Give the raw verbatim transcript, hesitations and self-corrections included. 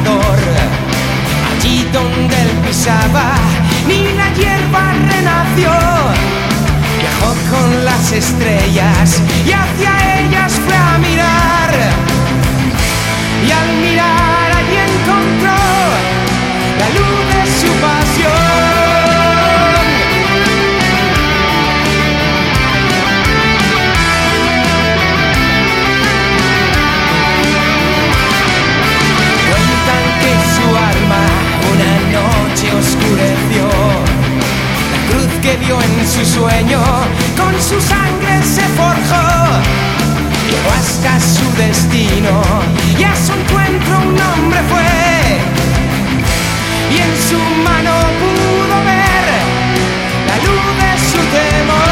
Salvador. Allí donde él pisaba, ni la hierba renació. Viajó con las estrellas y hacia ellas fue a mirar. Y al mirar allí encontró la luz de su pasión. Cuentan que su alma una noche oscureció. La cruz que vio en su sueño con su sangre se forjó. Llegó hasta su destino y a su encuentro un hombre fue. Y en su mano pudo ver la luz de su temor.